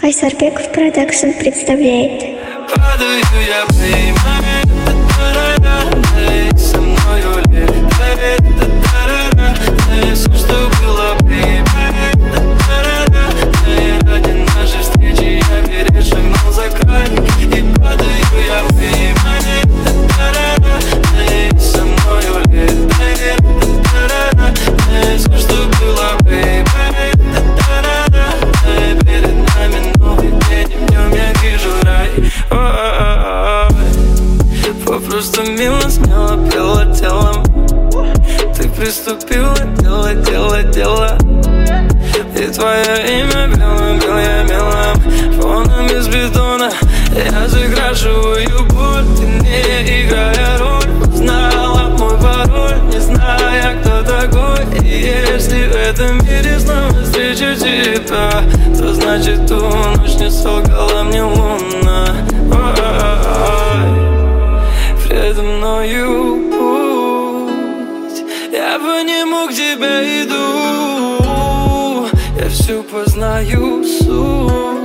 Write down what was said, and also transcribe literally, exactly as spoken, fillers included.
Кайсарбеков Продакшн представляет. Падаю я, поймай, та-та-ра-ра, со мною летай, та-та-ра-ра, все, что было, поймай, та-та-ра-ра, ради нашей встречи я перешагнул за край. И падаю я, поймай, та-та-ра-ра, со мною летай, та-та-ра-ра, все, что было, поймай, та-та-ра-ра, перед нами новый день, и в нем я вижу рай. Попросту мило, смело пела телом. Ты приступила, дело, дело, дело. И твое имя белым, бел я мелом. Фоном из бетона я закрашиваю боль. Ты не играя роль, знала мой пароль, не зная, кто такой. И если в этом мире снова встречу тебя, то значит ту ночь не солгала мне луна. Предо мною путь, я по нему к тебе иду. Я всю познаю суть.